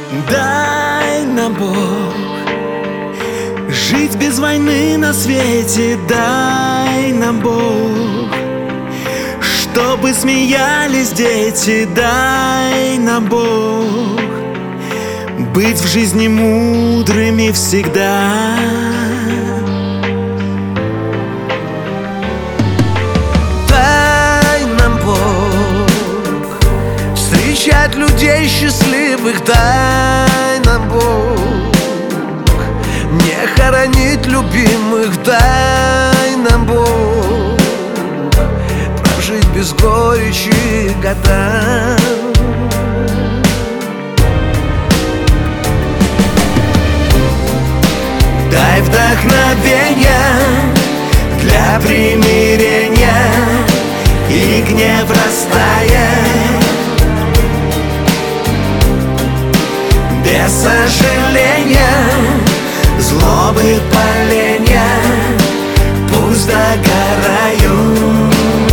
Дай нам, Бог, жить без войны на свете. Дай нам, Бог, чтобы смеялись дети. Дай нам, Бог, быть в жизни мудрыми всегда. Дай нам, Бог, встречать людей счастливых. Дай нам, Бог, не хоронить любимых. Дай нам, Бог, прожить без горечи года. Дай вдохновения для примирения и гнев растает. Без сожаления злобы поленья пусть догорают.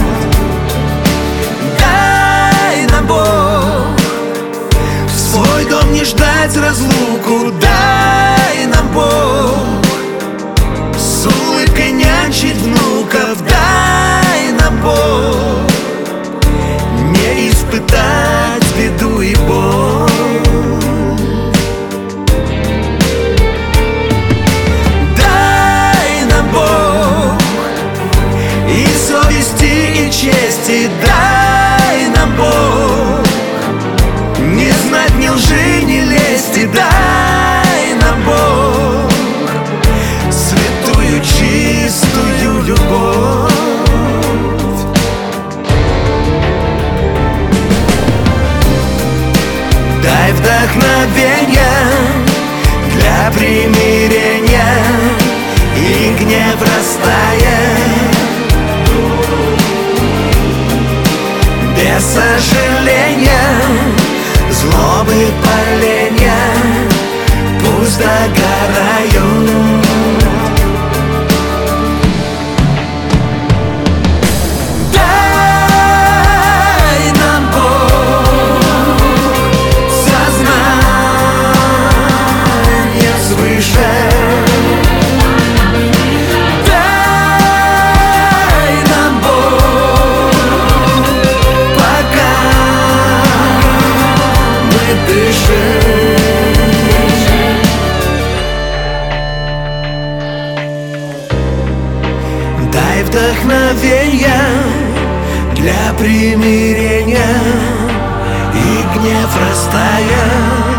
Дай нам, Бог, в свой дом не ждать разлуку. Дай нам, Бог, с улыбкой нянчить внуков. Дай нам, Бог, не испытать беду и боль. Дай нам, Бог, и совести, и чести. Дай нам, Бог, не знать ни лжи, ни лести. Дай нам, Бог, святую, чистую любовь. Дай вдохновения для примирения и гнев растает. Без сожаления злобы поленья пусть догорают. Дай вдохновения для примирения и гнев растает.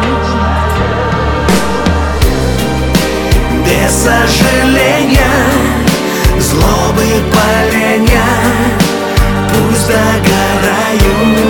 Без сожаления злобы поленья пусть догорают.